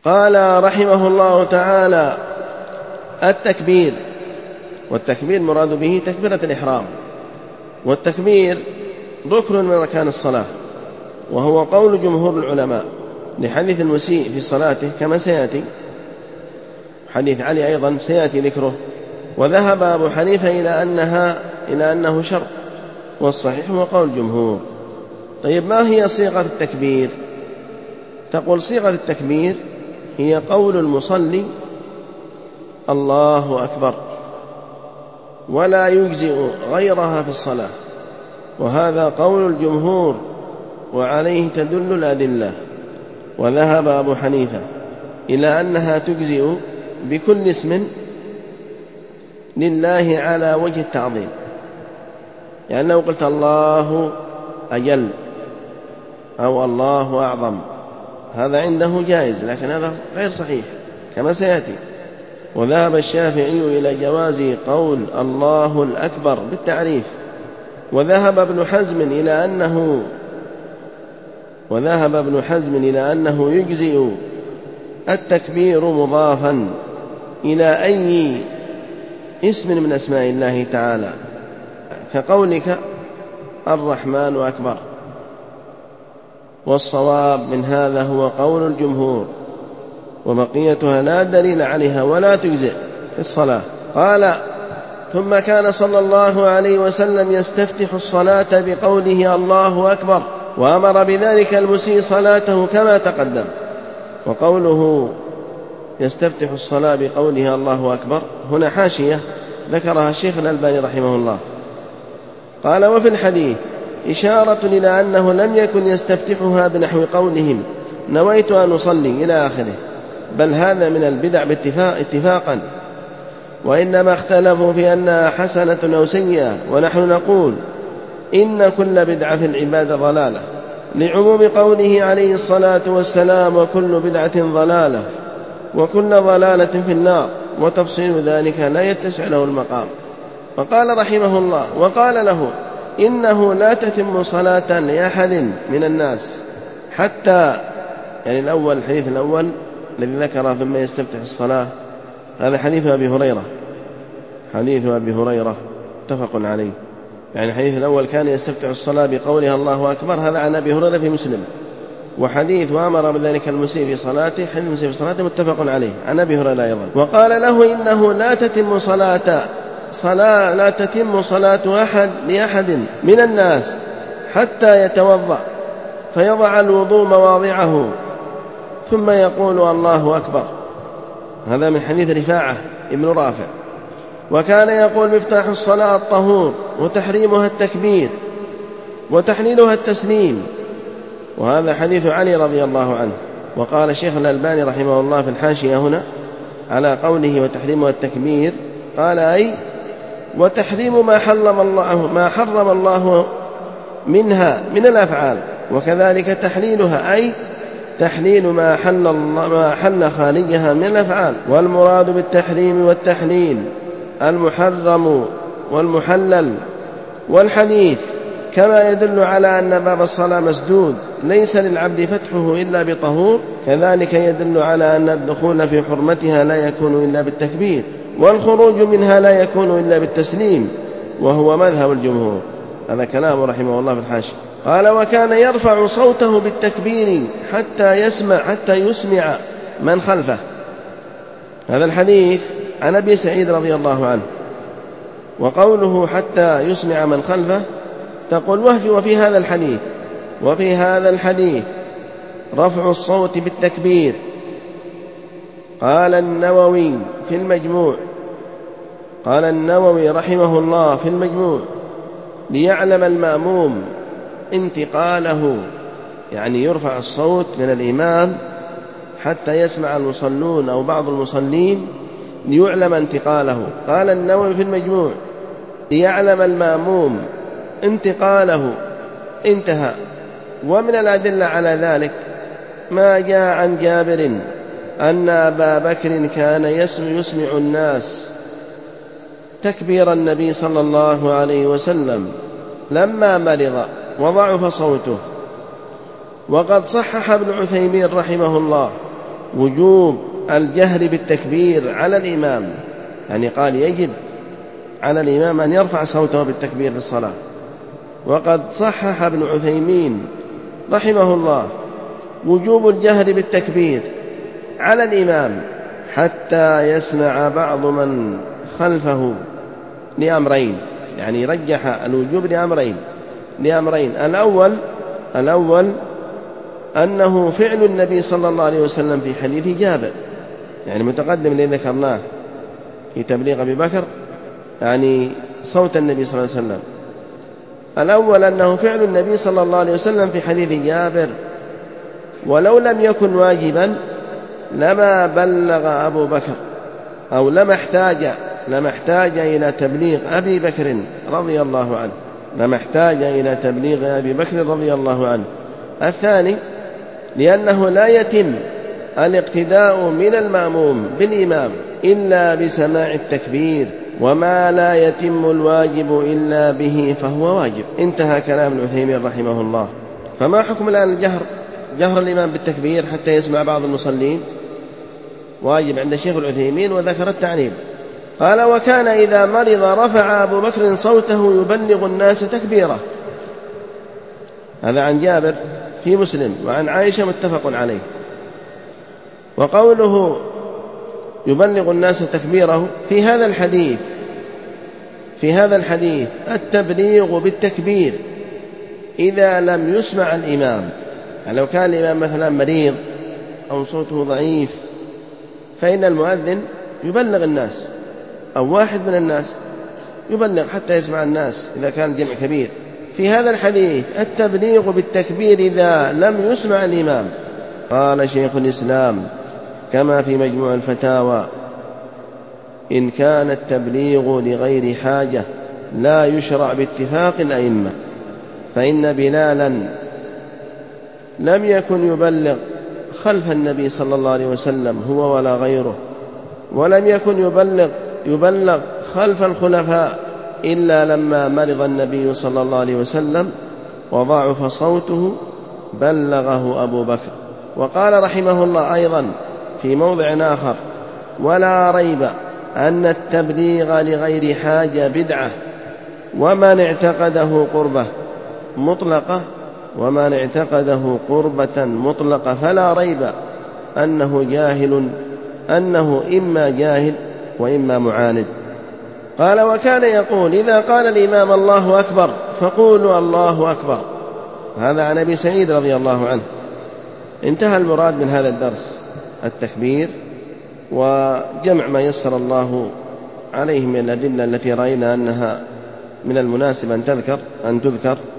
قال رحمه الله تعالى: التكبير. والتكبير مراد به تكبيرة الإحرام، والتكبير ركن من أركان الصلاة، وهو قول جمهور العلماء لحديث المسيء في صلاته كما سيأتي، حديث علي أيضا سيأتي ذكره. وذهب أبو حنيفة إلى أنه شرط، والصحيح هو قول الجمهور. طيب، ما هي صيغة التكبير؟ تقول: صيغة التكبير هي قول المصلي الله أكبر، ولا يجزئ غيرها في الصلاة، وهذا قول الجمهور وعليه تدل الأدلة. وذهب أبو حنيفة إلى أنها تجزئ بكل اسم لله على وجه التعظيم، يعني لو قلت الله أجل أو الله أعظم، هذا عنده جائز، لكن هذا غير صحيح كما سيأتي. وذهب الشافعي إلى جواز قول الله الأكبر بالتعريف. وذهب ابن حزم إلى أنه يجزئ التكبير مضافا إلى أي اسم من أسماء الله تعالى، كقولك الرحمن أكبر. والصواب من هذا هو قول الجمهور، وبقيتها لا دليل عليها ولا تجزئ في الصلاة. قال: ثم كان صلى الله عليه وسلم يستفتح الصلاة بقوله الله أكبر، وأمر بذلك المسيء صلاته كما تقدم. وقوله يستفتح الصلاة بقوله الله أكبر هنا حاشية ذكرها الشيخ الألباني رحمه الله. قال: وفي الحديث إشارة إلى أنه لم يكن يستفتحها بنحو قولهم نويت أن أصلي إلى آخره، بل هذا من البدع اتفاقا، وإنما اختلفوا في أنها حسنة أو سيئة، ونحن نقول إن كل بدعة في العبادة ضلالة، لعموم قوله عليه الصلاة والسلام: وكل بدعة ضلالة وكل ضلالة في النار، وتفصيل ذلك لا يتسع له المقام. فقال رحمه الله: وقال له: إنه لا تتم صلاة لأحد من الناس حتى، يعني الحديث الأول الذي ذكر ثم يستفتح الصلاة، هذا حديث أبي هريرة متفق عليه. يعني الحديث الأول كان يستفتح الصلاة بقولها الله أكبر، هذا عن أبي هريرة في مسلم. وحديث وأمر بذلك المسيء في صلاته، حديث المسيء في صلاته متفق عليه عن أبي هريرة أيضا. وقال له: إنه لا تتم صلاة أحد لأحد من الناس حتى يتوضأ فيضع الوضوء مواضعه ثم يقول الله أكبر. هذا من حديث رفاعة ابن رافع. وكان يقول: مفتاح الصلاة الطهور، وتحريمها التكبير، وتحليلها التسليم. وهذا حديث علي رضي الله عنه. وقال الشيخ الألباني رحمه الله في الحاشية هنا على قوله وتحريمها التكبير، قال: أي وتحريم ما حرم الله منها من الأفعال، وكذلك تحليلها، أي تحليل ما حل خارجها من الأفعال. والمراد بالتحريم والتحليل المحرم والمحلل. والحديث كما يدل على أن باب الصلاة مسدود ليس للعبد فتحه إلا بطهور، كذلك يدل على أن الدخول في حرمتها لا يكون إلا بالتكبير، والخروج منها لا يكون إلا بالتسليم، وهو مذهب الجمهور. هذا كلام رحمه الله في الحاشية. قال: وكان يرفع صوته بالتكبير حتى يسمع من خلفه. هذا الحديث عن أبي سعيد رضي الله عنه. وقوله حتى يسمع من خلفه تقول: وفي هذا الحديث رفع الصوت بالتكبير. قال النووي رحمه الله في المجموع: ليعلم المأموم انتقاله، يعني يرفع الصوت من الإمام حتى يسمع المصلون أو بعض المصلين ليعلم انتقاله. قال النووي في المجموع: ليعلم المأموم انتقاله، انتهى. ومن الأدلة على ذلك ما جاء عن جابر أن أبا بكر كان يسمع الناس تكبير النبي صلى الله عليه وسلم لما مرض وضعف صوته. وقد صحح ابن عثيمين رحمه الله وجوب الجهر بالتكبير على الإمام، يعني قال يجب على الإمام أن يرفع صوته بالتكبير في الصلاة. وقد صحح ابن عثيمين رحمه الله وجوب الجهر بالتكبير على الإمام حتى يسمع بعض من خلفه لأمرين، يعني رجح الوجوب لأمرين. الأول أنه فعل النبي صلى الله عليه وسلم في حديث جابر، يعني متقدم الذي ذكرناه في تبليغ أبي بكر، يعني صوت النبي صلى الله عليه وسلم. الأول أنه فعل النبي صلى الله عليه وسلم في حديث جابر، ولو لم يكن واجبا لما بلغ أبو بكر أو لما احتاج إلى تبليغ أبي بكر رضي الله عنه. الثاني لأنه لا يتم الاقتداء من المأموم بالإمام إلا بسماع التكبير، وما لا يتم الواجب إلا به فهو واجب. انتهى كلام ابن عثيمين رحمه الله. فما حكم الآن جهر الإمام بالتكبير حتى يسمع بعض المصلين؟ واجب عند الشيخ العثيمين، وذكر التعليل. قال: وكان إذا مرض رفع أبو بكر صوته يبلغ الناس تكبيره. هذا عن جابر في مسلم، وعن عائشة متفق عليه. وقوله يبلغ الناس تكبيره في هذا الحديث التبليغ بالتكبير إذا لم يسمع الإمام. يعني لو كان الإمام مثلا مريض أو صوته ضعيف فإن المؤذن يبلغ الناس، أو واحد من الناس يبلغ حتى يسمع الناس إذا كان الجمع كبير. في هذا الحديث التبليغ بالتكبير إذا لم يسمع الإمام. قال شيخ الإسلام كما في مجموع الفتاوى: إن كان التبليغ لغير حاجة لا يشرع باتفاق الأئمة، فإن بلالا لم يكن يبلغ خلف النبي صلى الله عليه وسلم هو ولا غيره، ولم يكن يبلغ خلف الخلفاء إلا لما مرض النبي صلى الله عليه وسلم وضعف صوته بلغه أبو بكر. وقال رحمه الله أيضا في موضع آخر: ولا ريب أن التبليغ لغير حاجة بدعة، ومن اعتقده قربة مطلقة فلا ريب أنه إما جاهل وإما معاند. قال: وكان يقول إذا قال الإمام الله أكبر فقولوا الله أكبر. هذا عن أبي سعيد رضي الله عنه. انتهى المراد من هذا الدرس التكبير، وجمع ما يسر الله عليه من الأدلة التي رأينا أنها من المناسب أن تذكر